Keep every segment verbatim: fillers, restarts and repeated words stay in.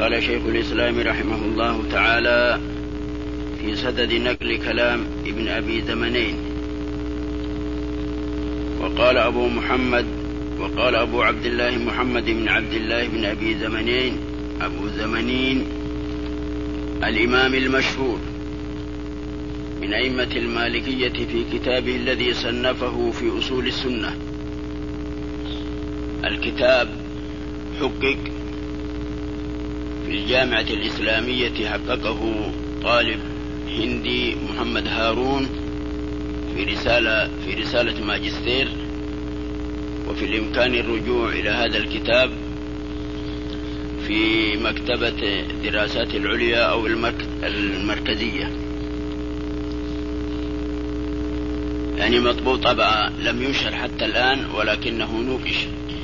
قال شيخ الإسلام رحمه الله تعالى في سدد نقل كلام ابن أبي زمنين: وقال أبو محمد وقال أبو عبد الله محمد بن عبد الله بن أبي زمنين أبو زمنين الإمام المشهور من أئمة المالكية في كتابه الذي صنفه في أصول السنة. الكتاب حقق في الجامعة الإسلامية، حققه طالب هندي محمد هارون في رسالة في رسالة ماجستير، وفي الإمكان الرجوع إلى هذا الكتاب في مكتبة الدراسات العليا أو المركزية، يعني مطبوع طبعا لم ينشر حتى الآن ولكنه نوقش.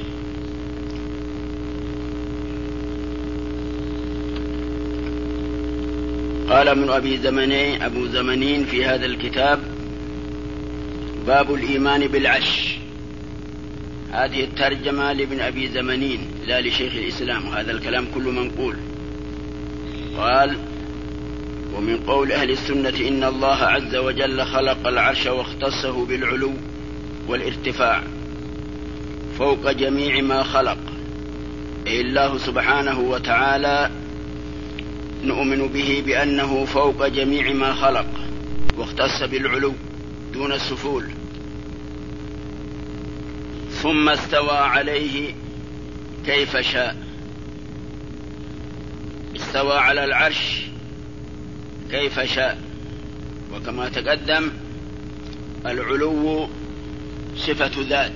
قال ابن أبي زمنين أبو زمنين في هذا الكتاب: باب الإيمان بالعرش. هذه الترجمة لابن أبي زمنين لا لشيخ الإسلام، وهذا الكلام كله منقول. قال: ومن قول أهل السنة إن الله عز وجل خلق العرش واختصه بالعلو والارتفاع فوق جميع ما خلق، أي الله سبحانه وتعالى نؤمن به بأنه فوق جميع ما خلق، واختص بالعلو دون السفول. ثم استوى عليه كيف شاء. استوى على العرش كيف شاء، وكما تقدم العلو صفة ذات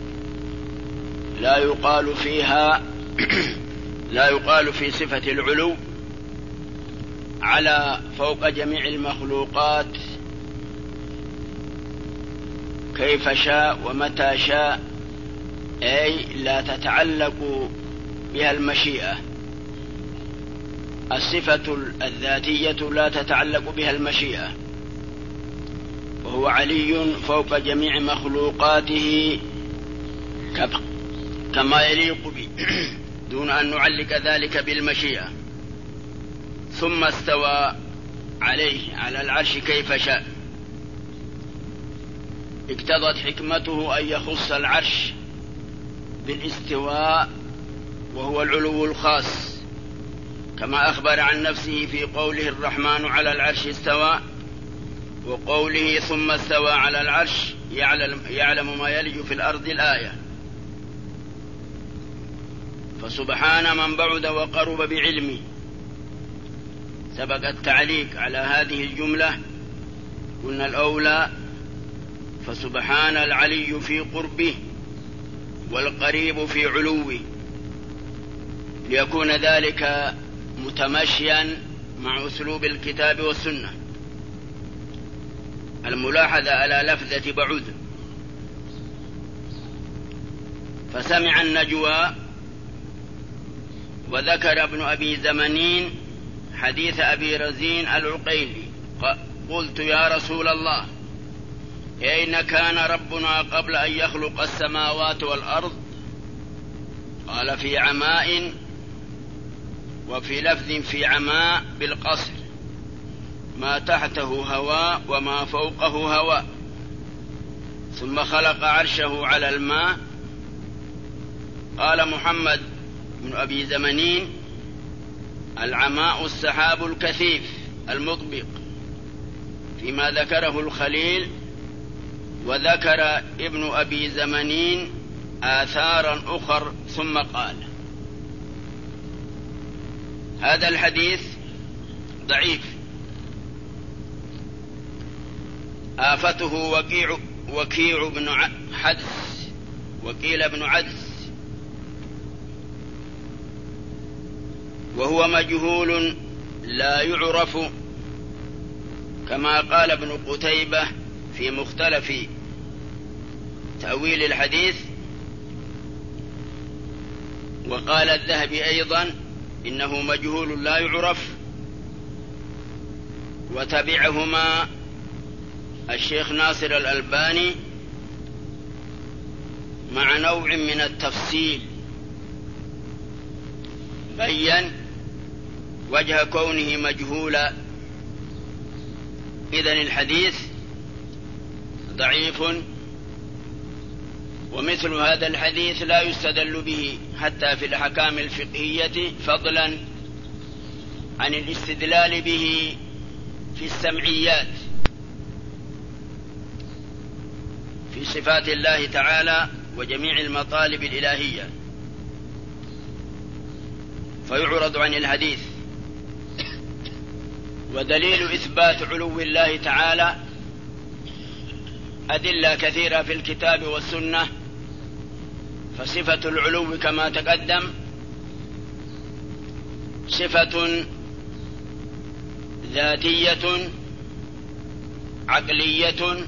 لا يقال فيها لا يقال في صفة العلو على فوق جميع المخلوقات كيف شاء ومتى شاء، أي لا تتعلق بها المشيئة. الصفة الذاتية لا تتعلق بها المشيئة، وهو علي فوق جميع مخلوقاته كما يليق به دون أن نعلق ذلك بالمشيئة. ثم استوى عليه على العرش كيف شاء. اقتضت حكمته أن يخص العرش بالاستواء، وهو العلو الخاص، كما أخبر عن نفسه في قوله الرحمن على العرش استوى، وقوله ثم استوى على العرش يعلم, يعلم ما يلج في الأرض الآية. فسبحان من بعد وقرب بعلمه. سبق التعليق على هذه الجملة، قلنا الأولى فسبحان العلي في قربه والقريب في علوه، ليكون ذلك متمشيا مع أسلوب الكتاب والسنة. الملاحظة على لفظة بعد. فسمع النجوى. وذكر ابن أبي زمنين حديث أبي رزين العقيلي: قلت يا رسول الله أين كان ربنا قبل أن يخلق السماوات والأرض؟ قال: في عماء، وفي لفظ في عماء بالقصر، ما تحته هواء وما فوقه هواء، ثم خلق عرشه على الماء. قال محمد بن أبي زمنين: العماء السحاب الكثيف المطبق، فيما ذكره الخليل. وذكر ابن أبي زمنين آثارا أخر ثم قال: هذا الحديث ضعيف، آفته وكيع, وكيع بن حدس وكيل بن عدس، وهو مجهول لا يعرف، كما قال ابن قتيبة في مختلف تأويل الحديث. وقال الذهبي أيضا إنه مجهول لا يعرف، وتبعهما الشيخ ناصر الألباني مع نوع من التفصيل، بين وجه كونه مجهولا. إذن الحديث ضعيف، ومثل هذا الحديث لا يستدل به حتى في الأحكام الفقهية، فضلا عن الاستدلال به في السمعيات في صفات الله تعالى وجميع المطالب الإلهية، فيعرض عن الحديث. ودليل إثبات علو الله تعالى أدلة كثيرة في الكتاب والسنة، فصفة العلو كما تقدم صفة ذاتية عقلية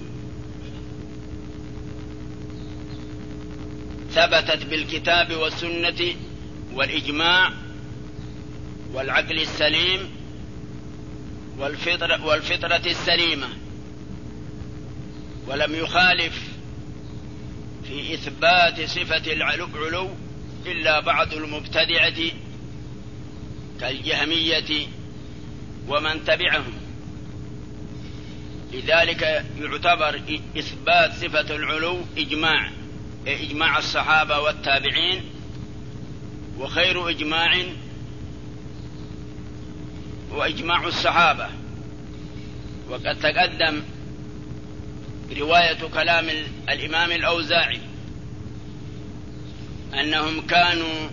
ثبتت بالكتاب والسنة والإجماع والعقل السليم والفطرة, والفطرة السليمة، ولم يخالف في إثبات صفة العلو إلا بعض المبتدعة كالجهمية ومن تبعهم. لذلك يعتبر إثبات صفة العلو إجماع إجماع الصحابة والتابعين، وخير إجماع وإجماع الصحابة. وقد تقدم رواية كلام الإمام الأوزاعي أنهم كانوا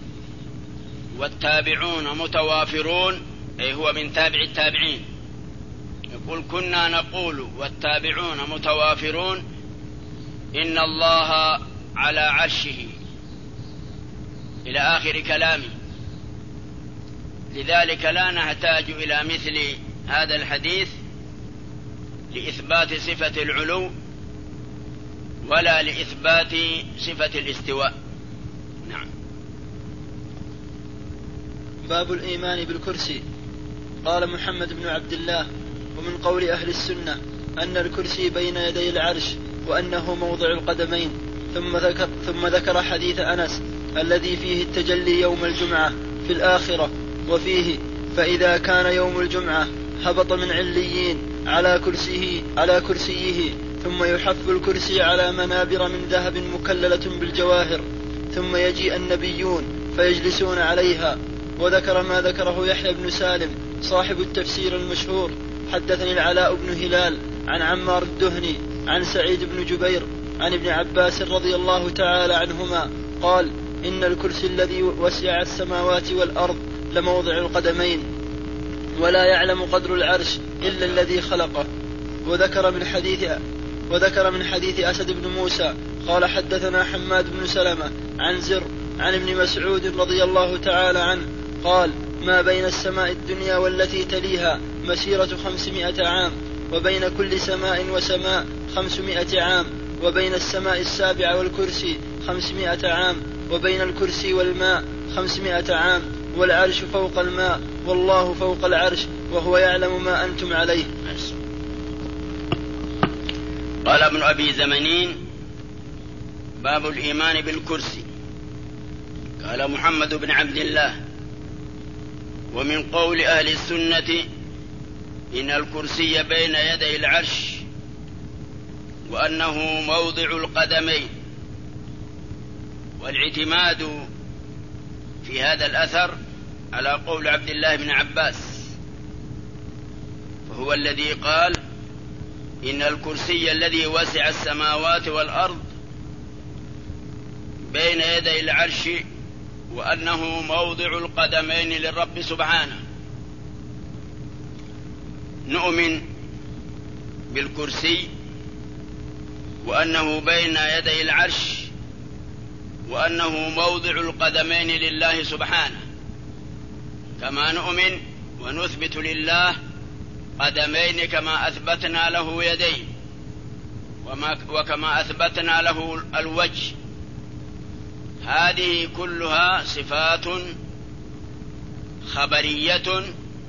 والتابعون متوافرون، أي هو من تابع التابعين، يقول كنا نقول والتابعون متوافرون إن الله على عرشه إلى آخر كلامه. لذلك لا نحتاج إلى مثل هذا الحديث لإثبات صفة العلو ولا لإثبات صفة الاستواء. نعم. باب الإيمان بالكرسي. قال محمد بن عبد الله: ومن قول أهل السنة أن الكرسي بين يدي العرش وأنه موضع القدمين. ثم ذكر, ثم ذكر حديث أنس الذي فيه التجلي يوم الجمعة في الآخرة، وفيه: فإذا كان يوم الجمعة هبط من عليين على كرسيه, على كرسيه ثم يحف الكرسي على منابر من ذهب مكللة بالجواهر، ثم يجيء النبيون فيجلسون عليها. وذكر ما ذكره يحيى بن سالم صاحب التفسير المشهور: حدثني العلاء بن هلال عن عمار الدهني عن سعيد بن جبير عن ابن عباس رضي الله تعالى عنهما قال: إن الكرسي الذي وسع السماوات والأرض لموضع القدمين، ولا يعلم قدر العرش إلا الذي خلقه. وذكر من حديث وذكر من حديث أسد بن موسى قال: حدثنا حماد بن سلمة عن زر عن ابن مسعود رضي الله تعالى عنه قال: ما بين السماء الدنيا والتي تليها مسيرة خمسمائة عام، وبين كل سماء وسماء خمسمائة عام، وبين السماء السابعة والكرسي خمسمائة عام، وبين الكرسي والماء خمسمائة عام، والعرش فوق الماء والله فوق العرش وهو يعلم ما أنتم عليه. قال ابن أبي زمنين: باب الإيمان بالكرسي. قال محمد بن عبد الله: ومن قول أهل السنة إن الكرسي بين يدي العرش وأنه موضع القدمين. والاعتماد في هذا الأثر على قول عبد الله بن عباس، وهو الذي قال: إن الكرسي الذي وسع السماوات والأرض بين يدي العرش وأنه موضع القدمين للرب سبحانه. نؤمن بالكرسي وأنه بين يدي العرش وأنه موضع القدمين لله سبحانه، كما نؤمن ونثبت لله قدمين كما أثبتنا له يدين، وكما أثبتنا له الوجه. هذه كلها صفات خبرية،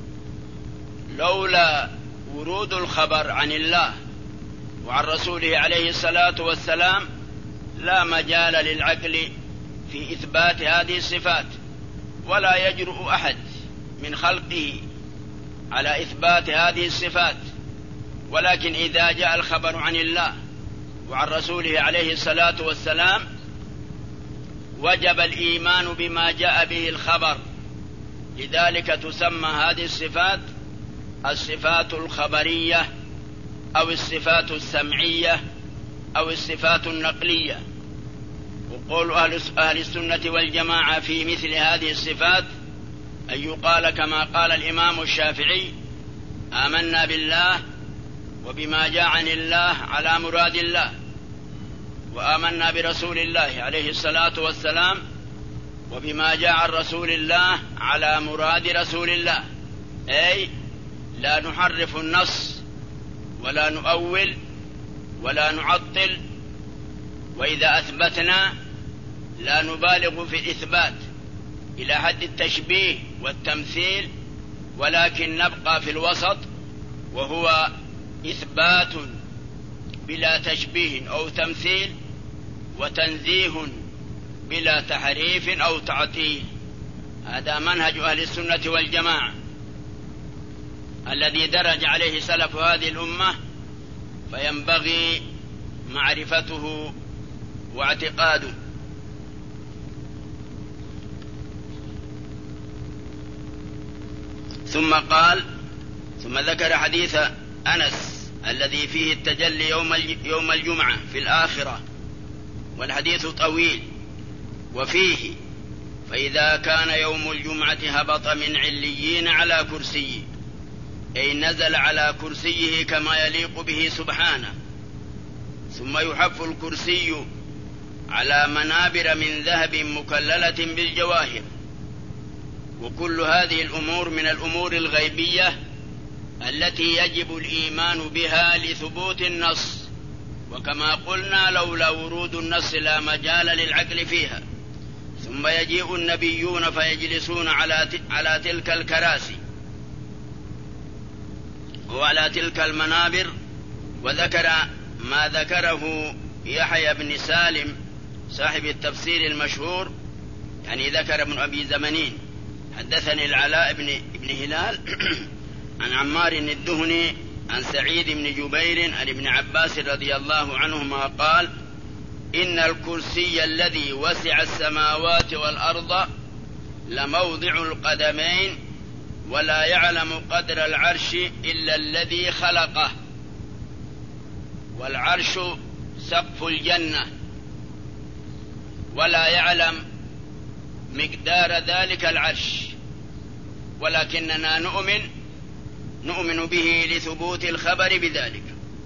لولا ورود الخبر عن الله وعن رسوله عليه الصلاة والسلام لا مجال للعقل في إثبات هذه الصفات، ولا يجرؤ أحد من خلقه على إثبات هذه الصفات، ولكن إذا جاء الخبر عن الله وعن رسوله عليه الصلاة والسلام وجب الإيمان بما جاء به الخبر. لذلك تسمى هذه الصفات الصفات الخبرية أو الصفات السمعية أو الصفات النقلية. وقول أهل السنة والجماعة في مثل هذه الصفات أن يقال كما قال الإمام الشافعي: آمنا بالله وبما جاء عن الله على مراد الله، وآمنا برسول الله عليه الصلاة والسلام وبما جاء عن رسول الله على مراد رسول الله، أي لا نحرف النص ولا نؤول ولا نعطل، وإذا أثبتنا لا نبالغ في الإثبات إلى حد التشبيه والتمثيل، ولكن نبقى في الوسط، وهو إثبات بلا تشبيه أو تمثيل، وتنزيه بلا تحريف أو تعطيل. هذا منهج أهل السنة والجماعة الذي درج عليه سلف هذه الأمة، فينبغي معرفته واعتقاده. ثم قال ثم ذكر حديث أنس الذي فيه التجلي يوم الجمعة في الآخرة، والحديث طويل، وفيه: فإذا كان يوم الجمعة هبط من عليين على كرسيه، أي نزل على كرسيه كما يليق به سبحانه، ثم يحف الكرسي على منابر من ذهب مكللة بالجواهر. وكل هذه الأمور من الأمور الغيبية التي يجب الإيمان بها لثبوت النص، وكما قلنا لولا ورود النص لا مجال للعقل فيها. ثم يجيء النبيون فيجلسون على على تلك الكراسي وعلى تلك المنابر. وذكر ما ذكره يحيى بن سالم صاحب التفسير المشهور، يعني ذكر ابن أبي زمنين: حدثني العلاء بن ابن هلال عن عمار الدهني عن سعيد بن جبير عن ابن عباس رضي الله عنهما قال: إن الكرسي الذي وسع السماوات والأرض لموضع القدمين، ولا يعلم قدر العرش إلا الذي خلقه، والعرش سقف الجنة، ولا يعلم مقدار ذلك العرش، ولكننا نؤمن نؤمن به لثبوت الخبر بذلك.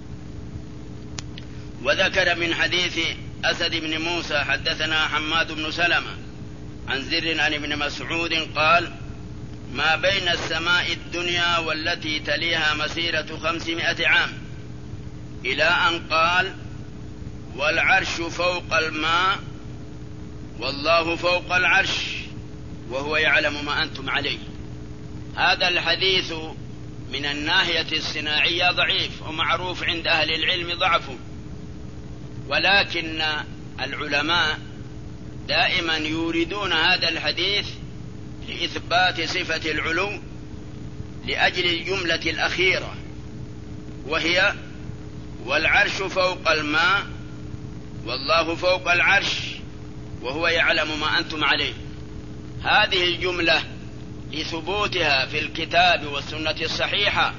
وذكر من حديث أسد بن موسى: حدثنا حماد بن سلمة عن زر عن ابن مسعود قال: ما بين السماء الدنيا والتي تليها مسيرة خمسمائة عام، إلى أن قال: والعرش فوق الماء والله فوق العرش وهو يعلم ما أنتم عليه. هذا الحديث من الناحية الصناعية ضعيف، ومعروف عند أهل العلم ضعفه، ولكن العلماء دائما يوردون هذا الحديث لإثبات صفة العلو لأجل الجملة الأخيرة، وهي: والعرش فوق الماء والله فوق العرش وهو يعلم ما أنتم عليه. هذه الجملة لثبوتها في الكتاب والسنة الصحيحة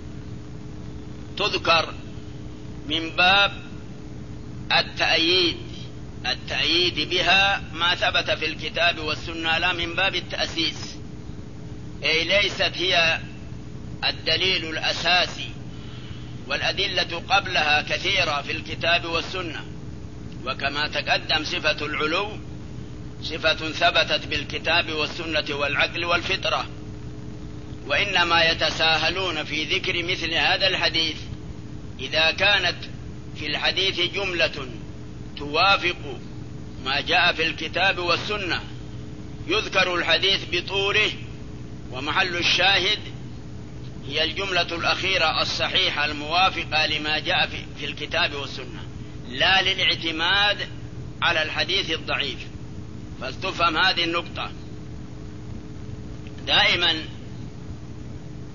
تذكر من باب التأييد التأييد بها ما ثبت في الكتاب والسنة، لا من باب التأسيس، أي ليست هي الدليل الأساسي، والأدلة قبلها كثيرة في الكتاب والسنة. وكما تقدم صفة العلو صفة ثبتت بالكتاب والسنة والعقل والفطرة، وإنما يتساهلون في ذكر مثل هذا الحديث إذا كانت في الحديث جملة توافق ما جاء في الكتاب والسنة، يذكر الحديث بطوله، ومحل الشاهد هي الجملة الأخيرة الصحيحة الموافقة لما جاء في الكتاب والسنة، لا للاعتماد على الحديث الضعيف. فلتفهم هذه النقطة. دائما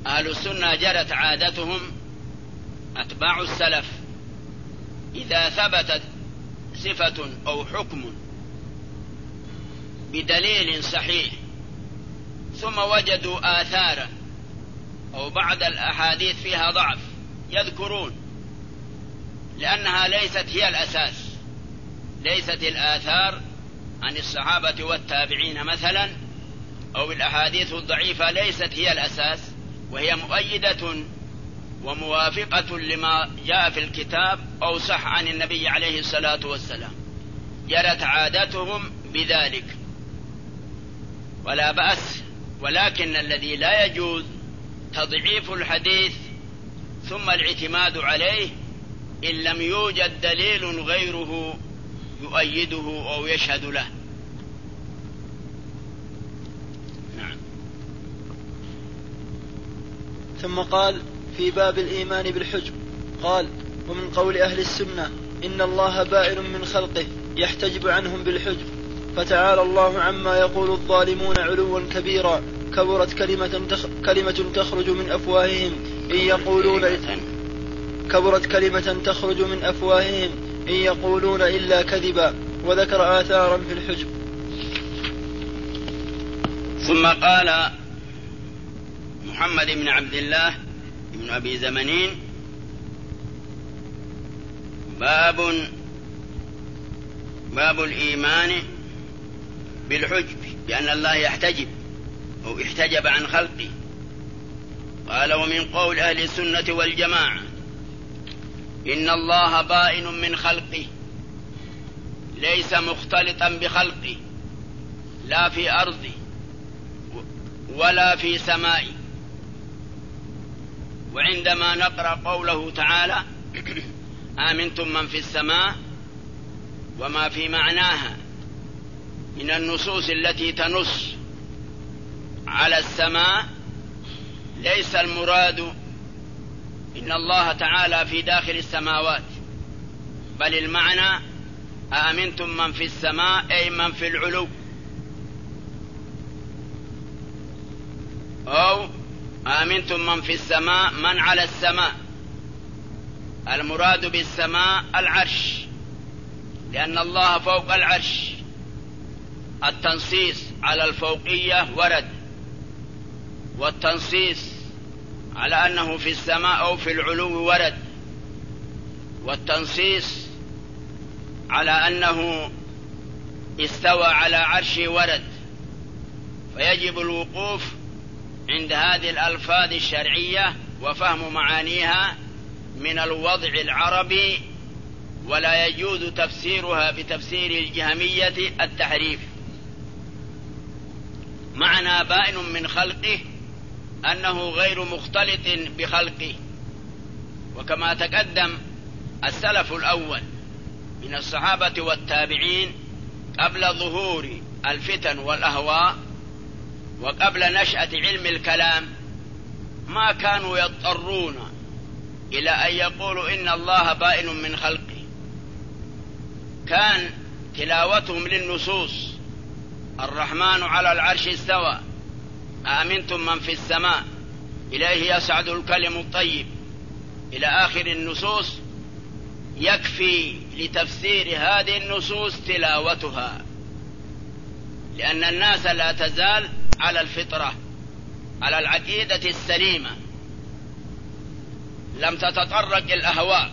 أهل السنة جرت عادتهم أتباع السلف إذا ثبتت صفة أو حكم بدليل صحيح ثم وجدوا آثارا أو بعض الأحاديث فيها ضعف يذكرون، لأنها ليست هي الأساس. ليست الآثار عن الصحابة والتابعين مثلا أو الأحاديث الضعيفة ليست هي الأساس، وهي مؤيدة وموافقة لما جاء في الكتاب أو صح عن النبي عليه الصلاة والسلام. جرت عادتهم بذلك ولا بأس، ولكن الذي لا يجوز تضعيف الحديث ثم الاعتماد عليه إن لم يوجد دليل غيره يؤيده أو يشهد له. نعم. ثم قال في باب الإيمان بالحجب قال: ومن قول أهل السنة إن الله بائن من خلقه يحتجب عنهم بالحجب، فتعالى الله عما يقول الظالمون علوا كبيرا، كبرت كلمة, تخ... كلمة تخرج من أفواههم إن يقولون كبرت كلمة تخرج من أفواههم إن يقولون إلا كذبا. وذكر آثارا في الحجب. ثم قال محمد بن عبد الله بن أبي زمنين: باب باب الإيمان بالحجب، بأن الله يحتجب أو احتجب عن خلقه. قال: ومن قول أهل السنة والجماعة إن الله بائن من خلقه، ليس مختلطا بخلقه لا في أرضه ولا في سمائه. وعندما نقرأ قوله تعالى: آمنتم من في السماء، وما في معناها من النصوص التي تنص على السماء، ليس المراد إن الله تعالى في داخل السماوات، بل المعنى آمنتم من في السماء أي من في العلو، أو آمنتم من في السماء من على السماء. المراد بالسماء العرش، لأن الله فوق العرش. التنصيص على الفوقية ورد، والتنصيص على أنه في السماء أو في العلو ورد، والتنصيص على أنه استوى على عرشه ورد. فيجب الوقوف عند هذه الألفاظ الشرعية وفهم معانيها من الوضع العربي، ولا يجوز تفسيرها بتفسير الجهمية التحريف. معنى بائن من خلقه أنه غير مختلط بخلقه. وكما تقدم السلف الأول من الصحابة والتابعين قبل ظهور الفتن والأهواء وقبل نشأة علم الكلام ما كانوا يضطرون إلى أن يقولوا إن الله بائن من خلقه. كان تلاوتهم للنصوص: الرحمن على العرش استوى، آمنتم من في السماء، إليه يصعد الكلم الطيب، إلى آخر النصوص، يكفي لتفسير هذه النصوص تلاوتها، لأن الناس لا تزال على الفطرة، على العقيدة السليمة، لم تتطرق الأهواء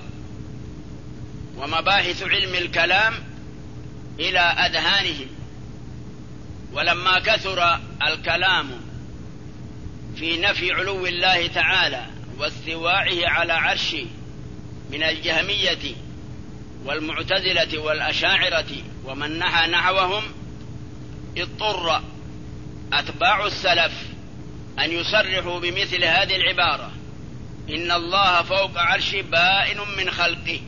ومباحث علم الكلام إلى أذهانهم. ولما كثر الكلام في نفي علو الله تعالى واستواعه على عرشه من الجهمية والمعتزلة والأشاعرة ومن نحى نحوهم، اضطر أتباع السلف أن يصرحوا بمثل هذه العبارة: إن الله فوق عرشه بائن من خلقه،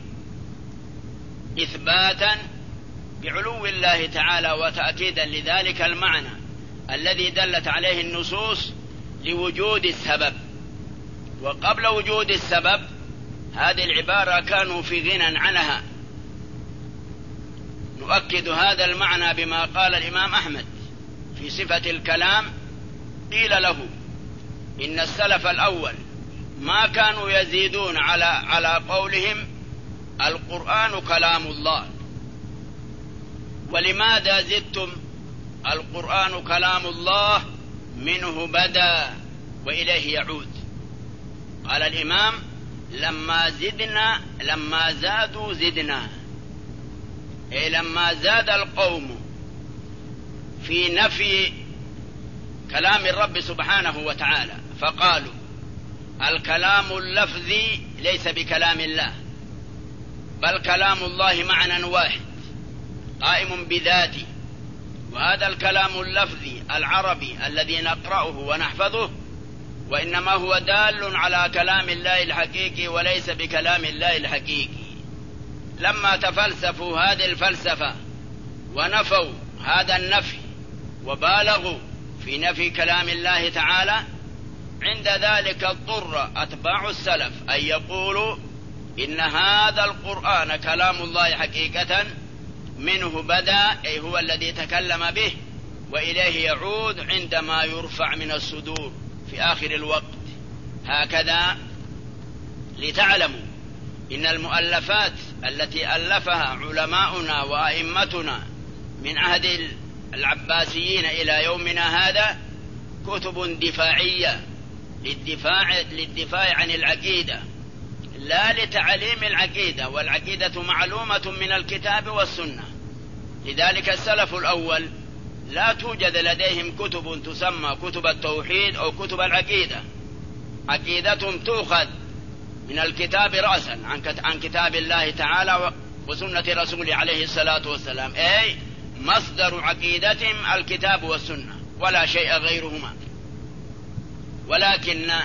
إثباتا بعلو الله تعالى وتأكيدا لذلك المعنى الذي دلت عليه النصوص لوجود السبب. وقبل وجود السبب هذه العبارة كانوا في غنى عنها. نؤكد هذا المعنى بما قال الإمام أحمد في صفة الكلام: قيل له إن السلف الأول ما كانوا يزيدون على على قولهم القرآن كلام الله. ولماذا زدتم القرآن كلام الله منه بدأ وإليه يعود؟ قال الإمام لما زدنا لما زادوا زدنا، أي لما زاد القوم في نفي كلام الرب سبحانه وتعالى فقالوا الكلام اللفظي ليس بكلام الله بل كلام الله معنى واحد قائم بذاته، وهذا الكلام اللفظي العربي الذي نقرأه ونحفظه وإنما هو دال على كلام الله الحقيقي وليس بكلام الله الحقيقي. لما تفلسفوا هذه الفلسفة ونفوا هذا النفي وبالغوا في نفي كلام الله تعالى، عند ذلك اضطر أتباع السلف أن يقولوا إن هذا القرآن كلام الله حقيقة منه بدأ، أي هو الذي تكلم به، وإليه يعود عندما يرفع من الصدور في آخر الوقت. هكذا لتعلموا إن المؤلفات التي ألفها علماؤنا وأئمتنا من عهد العباسيين إلى يومنا هذا كتب دفاعية للدفاع, للدفاع عن العقيدة لا لتعليم العقيدة، والعقيدة معلومة من الكتاب والسنة. لذلك السلف الأول لا توجد لديهم كتب تسمى كتب التوحيد أو كتب العقيدة، عقيدتهم تؤخذ من الكتاب رأسا عن كتاب الله تعالى وسنة رسوله عليه الصلاة والسلام، أي مصدر عقيدتهم الكتاب والسنة ولا شيء غيرهما. ولكن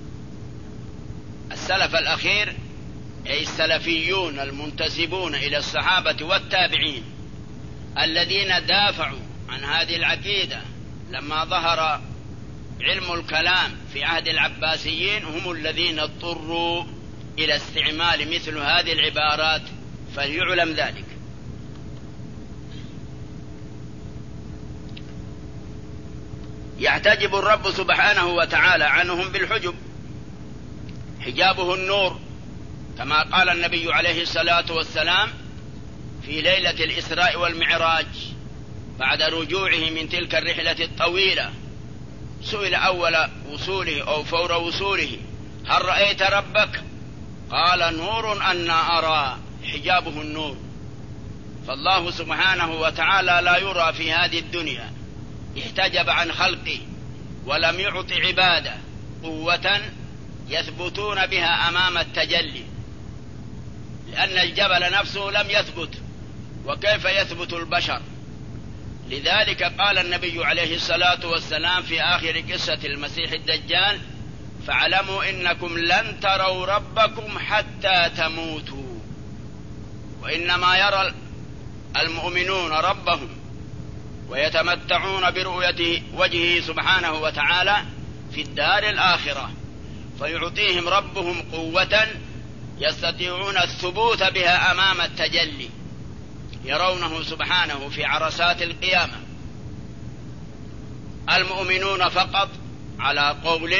السلف الأخير أي السلفيون المنتسبون إلى الصحابة والتابعين الذين دافعوا عن هذه العقيدة لما ظهر علم الكلام في عهد العباسيين هم الذين اضطروا إلى استعمال مثل هذه العبارات، فليعلم ذلك. يحتجب الرب سبحانه وتعالى عنهم بالحجب، حجابه النور، كما قال النبي عليه الصلاة والسلام في ليلة الإسراء والمعراج بعد رجوعه من تلك الرحلة الطويلة، سئل أول وصوله أو فور وصوله هل رأيت ربك؟ قال نور أنا أرى، حجابه النور. فالله سبحانه وتعالى لا يرى في هذه الدنيا، احتجب عن خلقه ولم يعط عباده قوة يثبتون بها أمام التجلي، لأن الجبل نفسه لم يثبت، وكيف يثبت البشر؟ لذلك قال النبي عليه الصلاة والسلام في آخر قصة المسيح الدجال فاعلموا إنكم لن تروا ربكم حتى تموتوا. وإنما يرى المؤمنون ربهم ويتمتعون برؤية وجهه سبحانه وتعالى في الدار الآخرة، فيعطيهم ربهم قوة يستطيعون الثبوت بها أمام التجلي، يرونه سبحانه في عرصات القيامة. المؤمنون فقط على قول،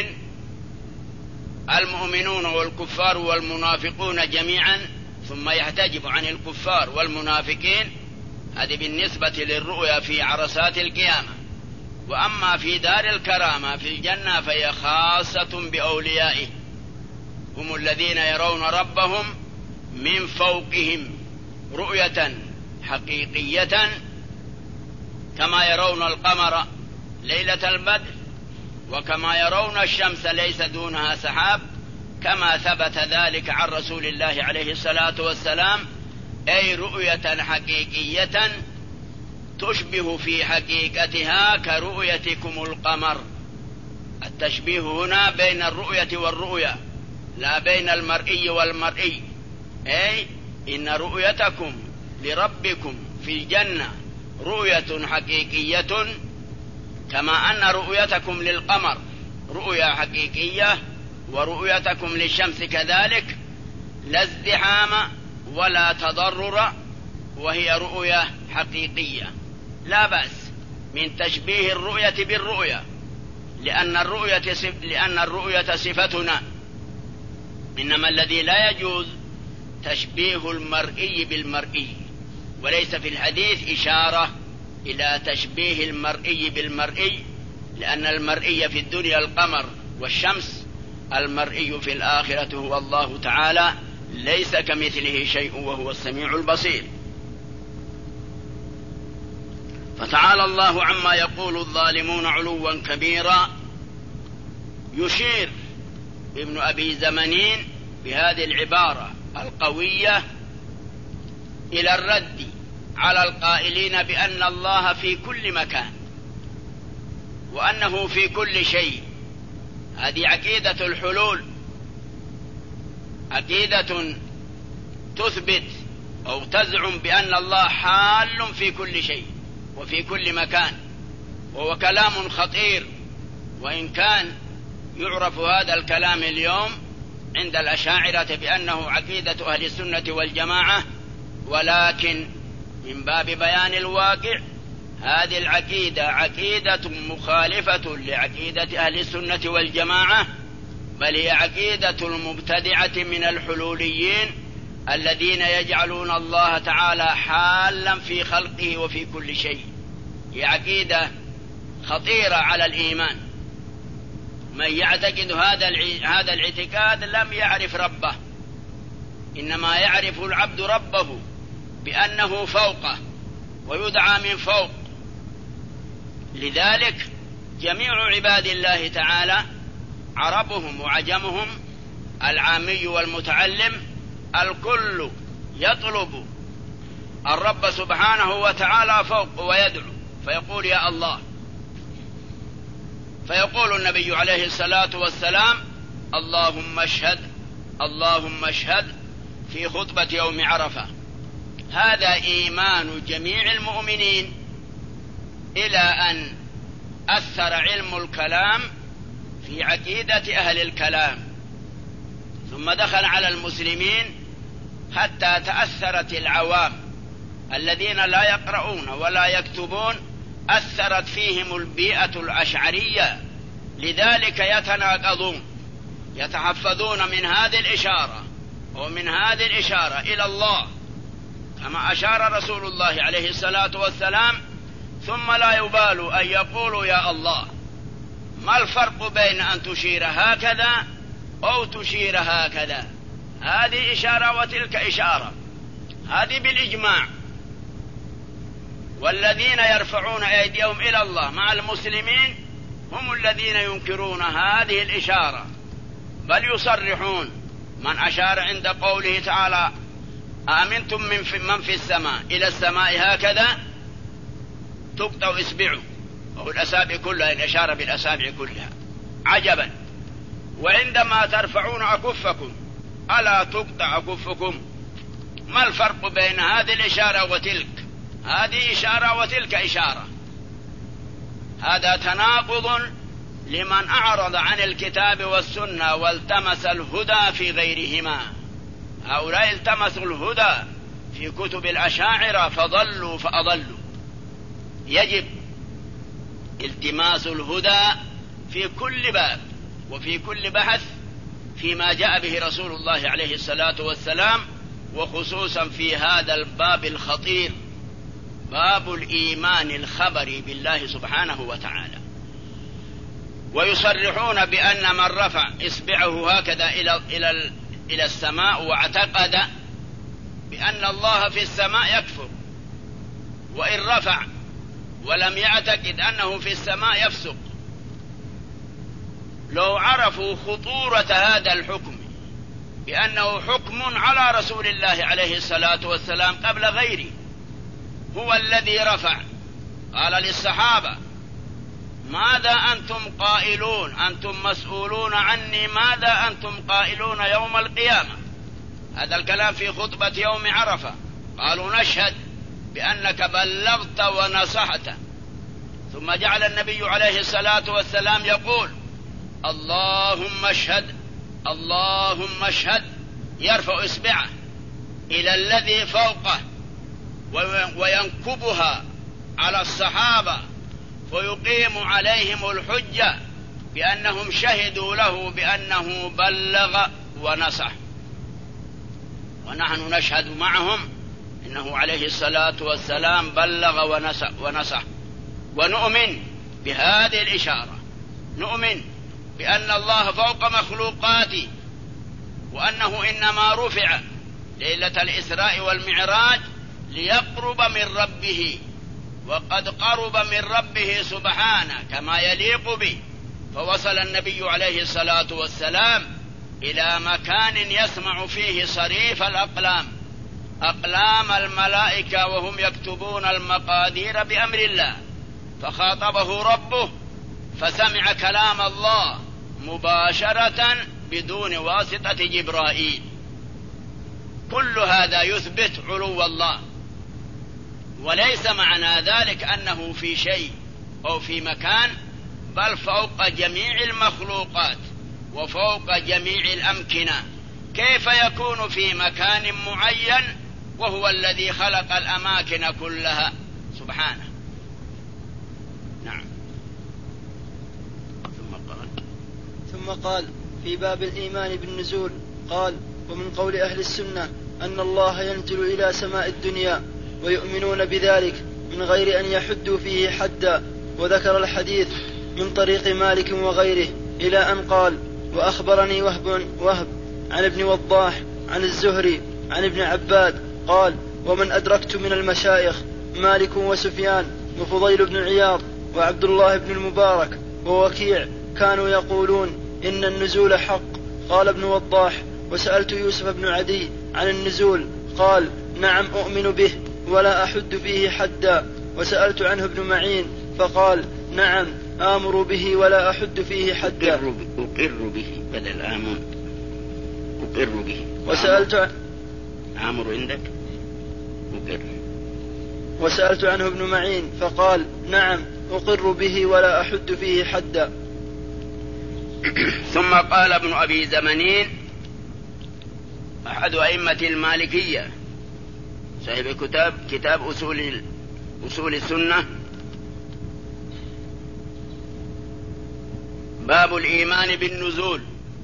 المؤمنون والكفار والمنافقون جميعا، ثم يحتجب عن الكفار والمنافقين، هذه بالنسبة للرؤيا في عرصات القيامة. وأما في دار الكرامة في الجنة فهي خاصة بأوليائه، هم الذين يرون ربهم من فوقهم رؤية حقيقية كما يرون القمر ليلة البدر، وكما يرون الشمس ليس دونها سحاب، كما ثبت ذلك عن رسول الله عليه الصلاة والسلام، أي رؤية حقيقية تشبه في حقيقتها كرؤيتكم القمر. التشبيه هنا بين الرؤية والرؤية لا بين المرئي والمرئي، أي إن رؤيتكم لربكم في الجنة رؤية حقيقية كما أن رؤيتكم للقمر رؤية حقيقية، ورؤيتكم للشمس كذلك، لا ازدحام ولا تضرر، وهي رؤية حقيقية. لا بأس من تشبيه الرؤية بالرؤية، لأن الرؤية لأن الرؤية صفتنا، إنما الذي لا يجوز تشبيه المرئي بالمرئي، وليس في الحديث إشارة إلى تشبيه المرئي بالمرئي، لأن المرئي في الدنيا القمر والشمس، المرئي في الآخرة هو الله تعالى، ليس كمثله شيء وهو السميع البصير. فتعالى الله عما يقول الظالمون علوا كبيرا. يشير ابن أبي زمنين بهذه العبارة القوية إلى الرد على القائلين بأن الله في كل مكان وأنه في كل شيء. هذه عقيدة الحلول، عقيدة تثبت أو تزعم بأن الله حال في كل شيء وفي كل مكان، وهو كلام خطير، وإن كان يعرف هذا الكلام اليوم عند الأشاعرة بأنه عقيدة أهل السنة والجماعة، ولكن من باب بيان الواقع هذه العقيدة عقيدة مخالفة لعقيدة أهل السنة والجماعة، بل هي عقيدة المبتدعة من الحلوليين الذين يجعلون الله تعالى حالا في خلقه وفي كل شيء. هي عقيدة خطيرة على الإيمان. من يعتقد هذا هذا الاعتقاد لم يعرف ربه، إنما يعرف العبد ربه بأنه فوقه ويدعى من فوق. لذلك جميع عباد الله تعالى عربهم وعجمهم، العامي والمتعلم، الكل يطلب الرب سبحانه وتعالى فوق ويدعو فيقول يا الله. فيقول النبي عليه الصلاة والسلام اللهم اشهد اللهم اشهد في خطبة يوم عرفة. هذا إيمان جميع المؤمنين، إلى أن أثر علم الكلام في عقيدة أهل الكلام، ثم دخل على المسلمين حتى تأثرت العوام الذين لا يقرؤون ولا يكتبون، أثرت فيهم البيئة الأشعرية، لذلك يتناقضون، يتحفظون من هذه الإشارة ومن هذه الإشارة إلى الله كما أشار رسول الله عليه الصلاة والسلام، ثم لا يبال أن يقولوا يا الله. ما الفرق بين أن تشير هكذا أو تشير هكذا؟ هذه إشارة وتلك إشارة، هذه بالإجماع. والذين يرفعون أيديهم إلى الله مع المسلمين هم الذين ينكرون هذه الإشارة، بل يصرحون. من أشار عند قوله تعالى آمنتم من في, من في السماء إلى السماء هكذا تقطع إصبعه، وهو الأصابع كلها، إن أشار بالأصابع كلها. عجبا. وعندما ترفعون أكفكم ألا تقطع أكفكم؟ ما الفرق بين هذه الإشارة وتلك؟ هذه إشارة وتلك إشارة. هذا تناقض لمن أعرض عن الكتاب والسنة والتمس الهدى في غيرهما. هؤلاء التمسوا الهدى في كتب الأشاعرة فضلوا فأضلوا. يجب التماس الهدى في كل باب وفي كل بحث فيما جاء به رسول الله عليه الصلاة والسلام، وخصوصا في هذا الباب الخطير، باب الإيمان الخبري بالله سبحانه وتعالى. ويصرحون بأن من رفع إصبعه هكذا إلى إلى إلى السماء واعتقد بأن الله في السماء يكفر، وإن رفع ولم يعتقد أنه في السماء يفسق. لو عرفوا خطورة هذا الحكم بأنه حكم على رسول الله عليه الصلاة والسلام قبل غيره، هو الذي رفع، قال للصحابة ماذا أنتم قائلون؟ أنتم مسؤولون عني، ماذا أنتم قائلون يوم القيامة؟ هذا الكلام في خطبة يوم عرفة. قالوا نشهد بأنك بلغت ونصحت. ثم جعل النبي عليه الصلاة والسلام يقول اللهم اشهد اللهم اشهد، يرفع إصبعه إلى الذي فوقه وينكبها على الصحابة ويقيم عليهم الحجة بأنهم شهدوا له بأنه بلغ ونصح، ونحن نشهد معهم إنه عليه الصلاة والسلام بلغ ونصح, ونصح ونؤمن بهذه الإشارة، نؤمن بأن الله فوق مخلوقاته، وأنه إنما رفع ليلة الإسراء والمعراج ليقرب من ربه، وقد قرب من ربه سبحانه كما يليق به، فوصل النبي عليه الصلاة والسلام إلى مكان يسمع فيه صريف الأقلام، أقلام الملائكة وهم يكتبون المقادير بأمر الله، فخاطبه ربه فسمع كلام الله مباشرة بدون واسطة جبرائيل. كل هذا يثبت علو الله، وليس معنى ذلك أنه في شيء أو في مكان، بل فوق جميع المخلوقات وفوق جميع الأمكنة. كيف يكون في مكان معين وهو الذي خلق الأماكن كلها سبحانه؟ نعم. ثم قال ثم قال في باب الإيمان بالنزول قال: ومن قول أهل السنة أن الله ينزل إلى سماء الدنيا ويؤمنون بذلك من غير أن يحدوا فيه حدا. وذكر الحديث من طريق مالك وغيره إلى أن قال: وأخبرني وهب, وهب عن ابن وضاح عن الزهري عن ابن عباد قال: ومن أدركت من المشايخ مالك وسفيان وفضيل بن عياض وعبد الله بن المبارك ووكيع كانوا يقولون إن النزول حق. قال ابن وضاح: وسألت يوسف بن عدي عن النزول قال: نعم أؤمن به ولا أحد فيه حدا. وسألت عنه ابن معين فقال: نعم آمر به ولا أحد فيه حدا. أقر به بدل آمن، أقر به. وسألت عن... آمر عندك أقر. وسألت عنه ابن معين فقال: نعم أقر به ولا أحد فيه حدا. ثم قال ابن أبي زمنين أحد أئمة المالكية صاحب كتاب كتاب أصول أصول السنة: باب الإيمان بالنزول،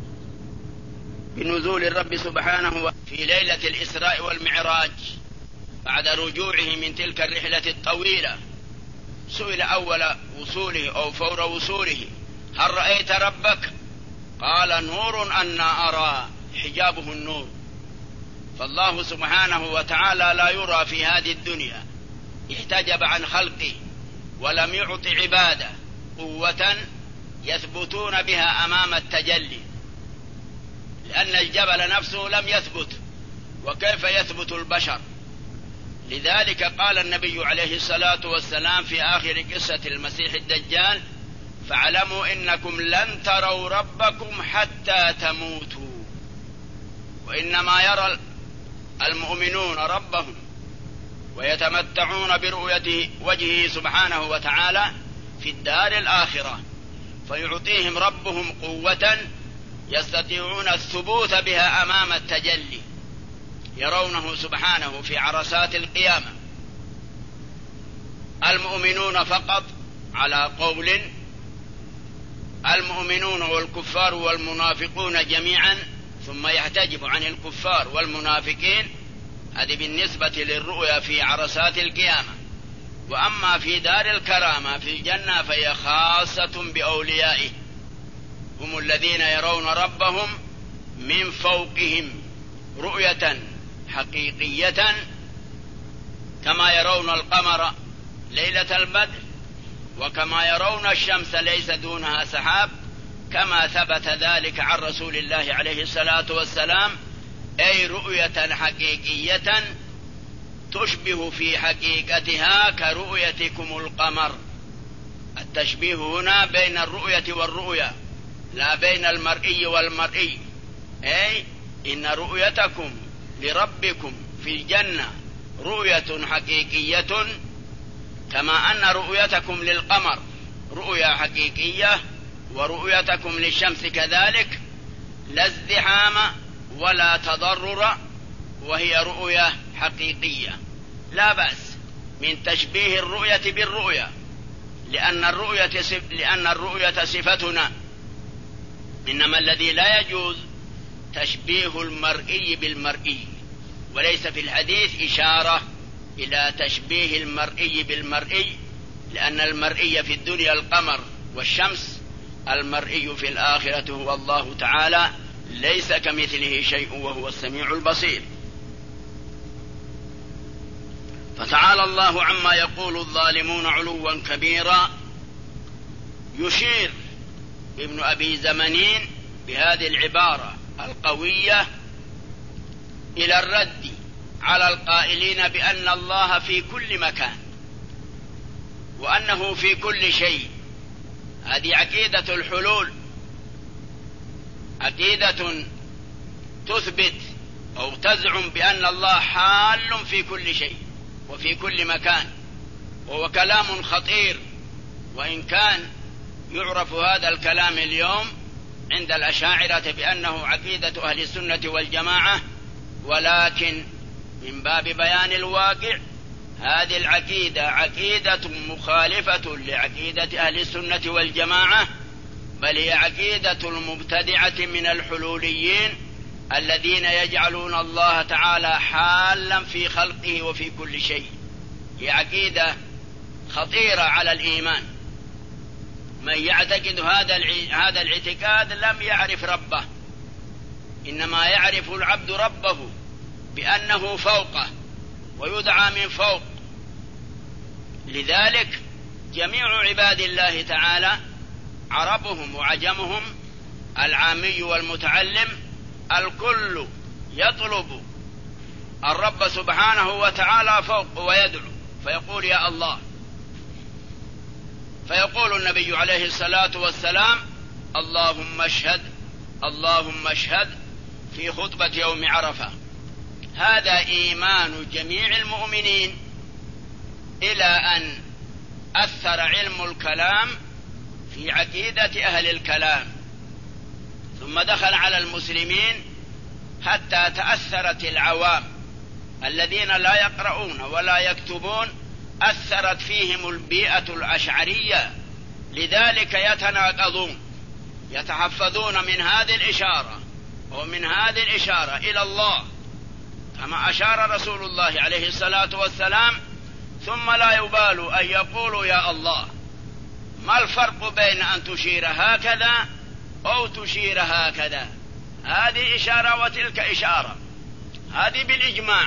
بنزول الرب سبحانه في ليلة الإسراء والمعراج بعد رجوعه من تلك الرحلة الطويلة. سئل أول وصوله أو فور وصوله: هل رأيت ربك؟ قال: نور أنا أرى، حجابه النور. فالله سبحانه وتعالى لا يرى في هذه الدنيا، احتجب عن خلقه ولم يعط عباده قوة يثبتون بها أمام التجلي، لأن الجبل نفسه لم يثبت، وكيف يثبت البشر؟ لذلك قال النبي عليه الصلاة والسلام في آخر قصة المسيح الدجال: فاعلموا إنكم لن تروا ربكم حتى تموتوا. وإنما يرى المؤمنون ربهم ويتمتعون برؤية وجهه سبحانه وتعالى في الدار الآخرة، فيعطيهم ربهم قوة يستطيعون الثبوت بها أمام التجلي، يرونه سبحانه في عرصات القيامة. المؤمنون فقط على قول، المؤمنون والكفار والمنافقون جميعا، ثم يحتجب عن الكفار والمنافقين. هذه بالنسبة للرؤيا في عرصات القيامة. وأما في دار الكرامة في الجنة فهي خاصة بأوليائه، هم الذين يرون ربهم من فوقهم رؤية حقيقية، كما يرون القمر ليلة البدر، وكما يرون الشمس ليس دونها سحاب، كما ثبت ذلك عن رسول الله عليه الصلاة والسلام، أي رؤية حقيقية تشبه في حقيقتها كرؤيتكم القمر. التشبيه هنا بين الرؤية والرؤية، لا بين المرئي والمرئي. أي إن رؤيتكم لربكم في الجنة رؤية حقيقية، كما أن رؤيتكم للقمر رؤية حقيقية، ورؤيتكم للشمس كذلك، لا ازدحام ولا تضرر، وهي رؤية حقيقية. لا بأس من تشبيه الرؤية بالرؤية، لأن الرؤية لأن الرؤية صفتنا إنما الذي لا يجوز تشبيه المرئي بالمرئي، وليس في الحديث إشارة إلى تشبيه المرئي بالمرئي، لأن المرئي في الدنيا القمر والشمس، المرئي في الآخرة هو الله تعالى، ليس كمثله شيء وهو السميع البصير. فتعالى الله عما يقول الظالمون علوا كبيرا. يشير ابن أبي زمنين بهذه العبارة القوية إلى الرد على القائلين بأن الله في كل مكان وأنه في كل شيء. هذه عقيدة الحلول، عقيدة تثبت أو تزعم بأن الله حال في كل شيء وفي كل مكان، وهو كلام خطير، وإن كان يعرف هذا الكلام اليوم عند الأشاعرة بأنه عقيدة أهل السنة والجماعة، ولكن من باب بيان الواقع هذه العقيدة عقيدة مخالفة لعقيدة أهل السنة والجماعة، بل هي عقيدة المبتدعة من الحلوليين الذين يجعلون الله تعالى حالا في خلقه وفي كل شيء. هي عقيدة خطيرة على الإيمان. من يعتقد هذا هذا الاعتقاد لم يعرف ربه، إنما يعرف العبد ربه بأنه فوقه ويدعى من فوق. لذلك جميع عباد الله تعالى عربهم وعجمهم، العامي والمتعلم، الكل يطلب الرب سبحانه وتعالى فوق ويدعو فيقول يا الله. فيقول النبي عليه الصلاة والسلام اللهم اشهد اللهم اشهد في خطبة يوم عرفة. هذا إيمان جميع المؤمنين، إلى أن أثر علم الكلام في عقيدة أهل الكلام، ثم دخل على المسلمين حتى تأثرت العوام الذين لا يقرؤون ولا يكتبون، أثرت فيهم البيئة الأشعرية، لذلك يتناقضون، يتحفظون من هذه الإشارة ومن هذه الإشارة إلى الله كما أشار رسول الله عليه الصلاة والسلام، ثم لا يبالوا أن يقولوا يا الله. ما الفرق بين أن تشير هكذا أو تشير هكذا؟ هذه إشارة وتلك إشارة، هذه بالإجماع.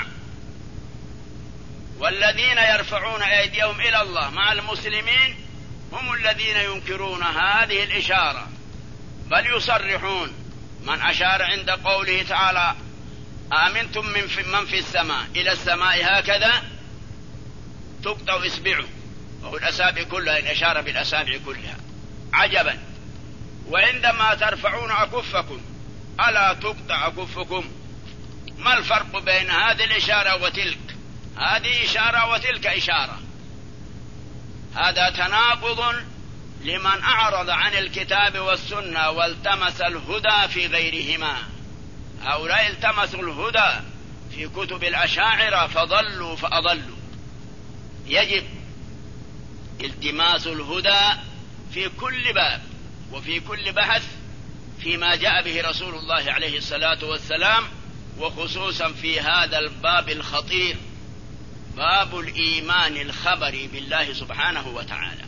والذين يرفعون أيديهم إلى الله مع المسلمين هم الذين ينكرون هذه الإشارة، بل يصرحون. من أشار عند قوله تعالى آمنتم من في, من في السماء إلى السماء هكذا تقطع إصبعه، وهو الأصابع كلها، إن أشار بالأصابع كلها. عجبا. وعندما ترفعون أكفكم ألا تقطع أكفكم؟ ما الفرق بين هذه الإشارة وتلك؟ هذه إشارة وتلك إشارة. هذا تناقض لمن أعرض عن الكتاب والسنة والتمس الهدى في غيرهما. هؤلاء التمسوا الهدى في كتب الأشاعرة فضلوا فأضلوا. يجب التماس الهدى في كل باب وفي كل بحث فيما جاء به رسول الله عليه الصلاة والسلام، وخصوصا في هذا الباب الخطير، باب الإيمان الخبري بالله سبحانه وتعالى.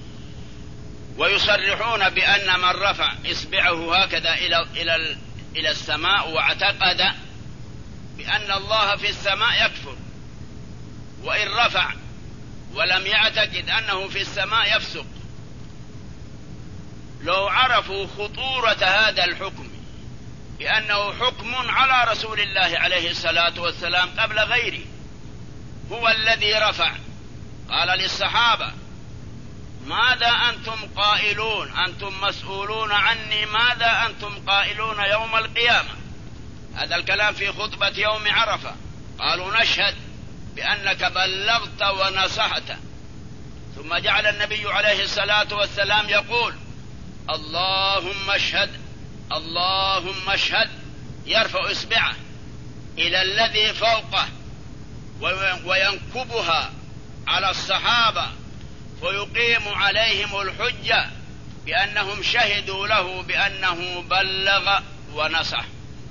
ويصرحون بأن من رفع إصبعه هكذا إلى إلى إلى السماء واعتقد بأن الله في السماء يكفر، وإن رفع ولم يعتقد أنه في السماء يفسق. لو عرفوا خطورة هذا الحكم بأنه حكم على رسول الله عليه الصلاة والسلام قبل غيره، هو الذي رفع، قال للصحابة ماذا أنتم قائلون؟ أنتم مسؤولون عني، ماذا أنتم قائلون يوم القيامة؟ هذا الكلام في خطبة يوم عرفة. قالوا نشهد بأنك بلغت ونصحت. ثم جعل النبي عليه الصلاة والسلام يقول اللهم اشهد اللهم اشهد، يرفع إصبعه إلى الذي فوقه وينكبها على الصحابة ويقيم عليهم الحجة بأنهم شهدوا له بأنه بلغ ونصح،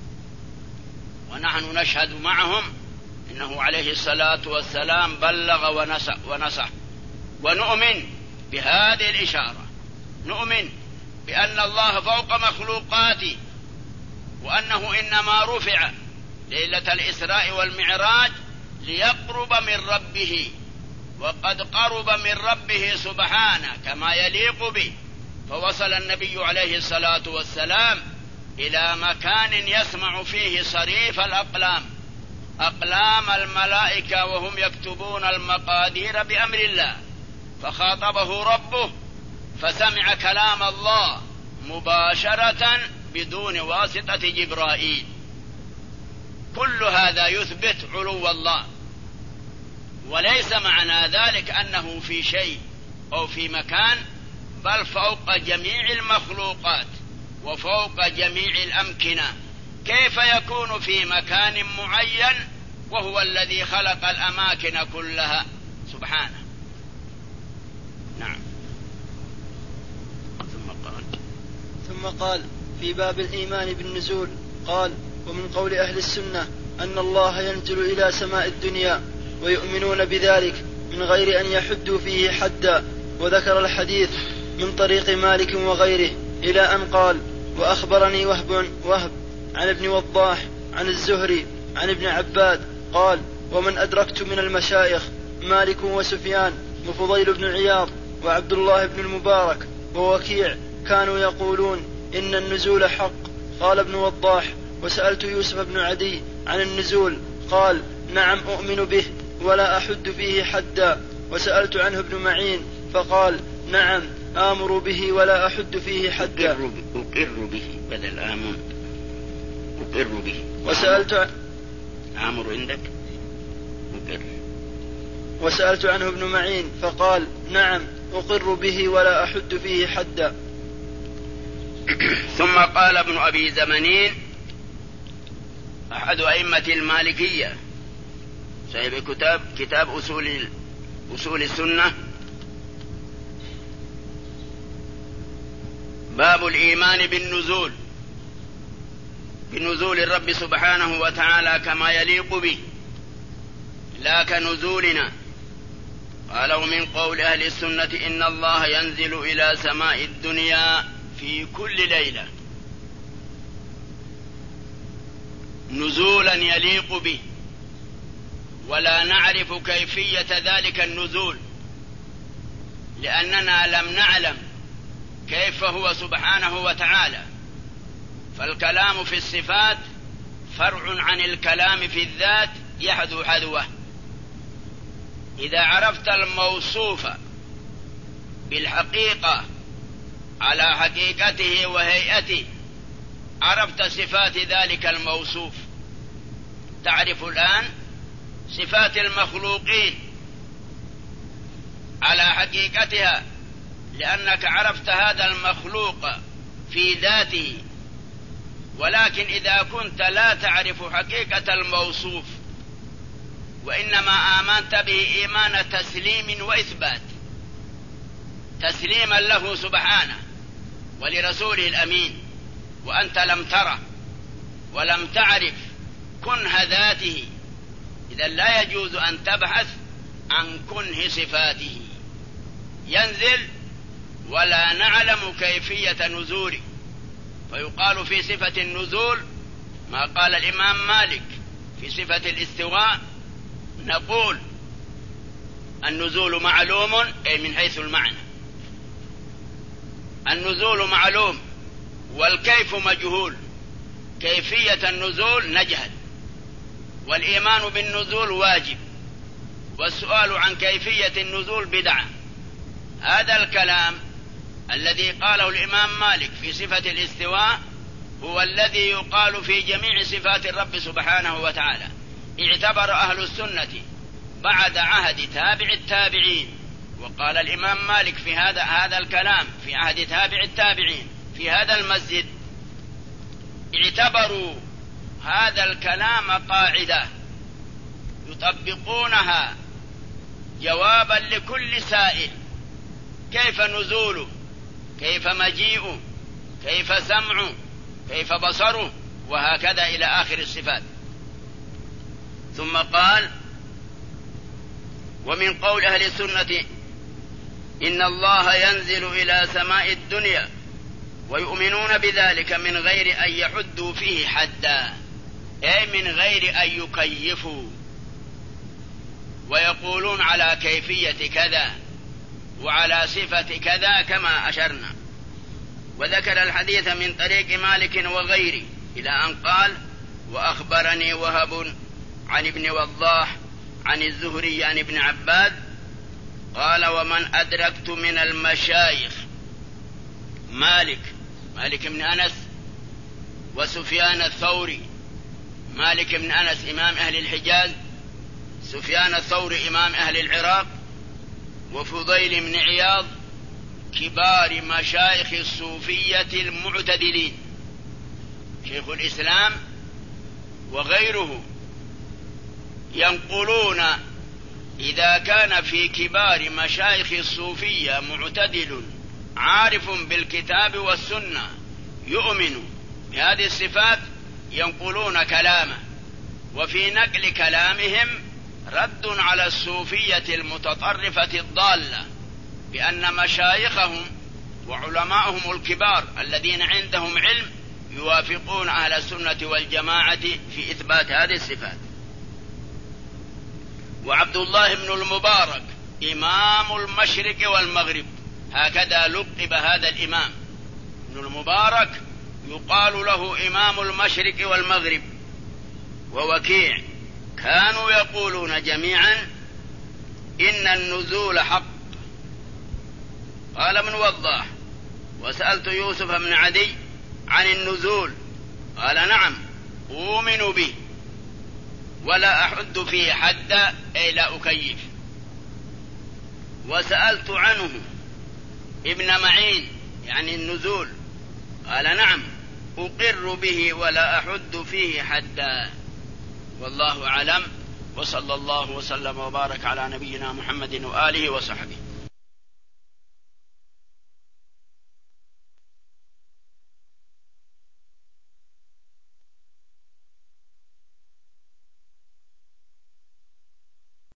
ونحن نشهد معهم إنه عليه الصلاة والسلام بلغ ونصح, ونصح ونؤمن بهذه الإشارة، نؤمن بأن الله فوق مخلوقاته، وأنه إنما رفع ليلة الإسراء والمعراج ليقرب من ربه، وقد قرب من ربه سبحانه كما يليق به، فوصل النبي عليه الصلاة والسلام إلى مكان يسمع فيه صريف الأقلام، أقلام الملائكة وهم يكتبون المقادير بأمر الله، فخاطبه ربه فسمع كلام الله مباشرة بدون واسطة جبرائيل. كل هذا يثبت علو الله، وليس معنى ذلك أنه في شيء أو في مكان، بل فوق جميع المخلوقات وفوق جميع الأمكنة. كيف يكون في مكان معين وهو الذي خلق الأماكن كلها سبحانه؟ نعم. ثم قال ثم قال في باب الإيمان بالنزول قال: ومن قول أهل السنة أن الله ينزل إلى سماء الدنيا ويؤمنون بذلك من غير أن يحدوا فيه حدا. وذكر الحديث من طريق مالك وغيره إلى أن قال: وأخبرني وهب, وهب عن ابن وضاح عن الزهري عن ابن عباد قال: ومن أدركت من المشايخ مالك وسفيان وفضيل بن عياض وعبد الله بن المبارك ووكيع كانوا يقولون إن النزول حق. قال ابن وضاح: وسألت يوسف بن عدي عن النزول قال: نعم أؤمن به ولا أحد فيه حدا. وسألت عنه ابن معين فقال: نعم آمر به ولا أحد فيه حدا. أقر به بدل آمن، أقر به. وسألت عن... آمر عندك أقر. وسألت عنه ابن معين فقال: نعم أقر به ولا أحد فيه حدا. ثم قال ابن أبي زمنين أحد أئمة المالكية صاحب كتاب كتاب أصول أصول السنة: باب الإيمان بالنزول، بنزول الرب سبحانه وتعالى كما يليق به لا كنزولنا. قال: ومن قول أهل السنة إن الله ينزل إلى سماء الدنيا في كل ليلة نزولا يليق به، ولا نعرف كيفية ذلك النزول لأننا لم نعلم كيف هو سبحانه وتعالى. فالكلام في الصفات فرع عن الكلام في الذات يحذو حذوه. إذا عرفت الموصوف بالحقيقة على حقيقته وهيئته عرفت صفات ذلك الموصوف. تعرف الآن صفات المخلوقين على حقيقتها لأنك عرفت هذا المخلوق في ذاته، ولكن إذا كنت لا تعرف حقيقة الموصوف وإنما آمنت به إيمان تسليم وإثبات، تسليما له سبحانه ولرسوله الأمين، وأنت لم تره ولم تعرف كنه ذاته، إذا لا يجوز أن تبحث عن كنه صفاته. ينزل ولا نعلم كيفية نزوله، فيقال في صفة النزول ما قال الإمام مالك في صفة الاستواء، نقول النزول معلوم أي من حيث المعنى، النزول معلوم والكيف مجهول، كيفية النزول نجهل، والإيمان بالنزول واجب، والسؤال عن كيفية النزول بدعة. هذا الكلام الذي قاله الإمام مالك في صفة الاستواء هو الذي يقال في جميع صفات الرب سبحانه وتعالى. اعتبر أهل السنة بعد عهد تابع التابعين، وقال الإمام مالك في هذا هذا الكلام في عهد تابع التابعين في هذا المسجد، اعتبروا هذا الكلام قاعدة يطبقونها جوابا لكل سائل: كيف نزوله كيف مجيئه، كيف سمعه، كيف بصره، وهكذا إلى آخر الصفات. ثم قال: ومن قول أهل السنة إن الله ينزل إلى سماء الدنيا ويؤمنون بذلك من غير أن يحدوا فيه حدا، أي من غير أن يكيفوا ويقولون على كيفية كذا وعلى صفة كذا كما أشرنا. وذكر الحديث من طريق مالك وغيره إلى أن قال: وأخبرني وهب عن ابن وضاح عن الزهري عن ابن عباد قال: ومن أدركت من المشايخ مالك مالك بن أنس وسفيان الثوري، مالك بن أنس إمام أهل الحجاز، سفيان الثوري إمام أهل العراق، وفضيل بن عياض، كبار مشايخ الصوفية المعتدلين، شيخ الإسلام وغيره، ينقلون إذا كان في كبار مشايخ الصوفية معتدل عارف بالكتاب والسنة يؤمن بهذه الصفات ينقلون كلامه، وفي نقل كلامهم رد على الصوفية المتطرفة الضالة بأن مشايخهم وعلماءهم الكبار الذين عندهم علم يوافقون أهل السنة والجماعة في إثبات هذه الصفات. وعبد الله بن المبارك إمام المشرق والمغرب، هكذا لقب هذا الإمام ابن المبارك، يقال له إمام المشرق والمغرب. ووكيع كانوا يقولون جميعا إن النزول حق. قال ابن وضاح: وسألت يوسف بن عدي عن النزول قال: نعم أؤمن به ولا أحد فيه حدا، أي لا أكيف. وسألت عنه ابن معين يعني النزول قال: نعم أقر به ولا أحد فيه حدا. والله أعلم، وصلى الله وسلم وبارك على نبينا محمد وآله وصحبه.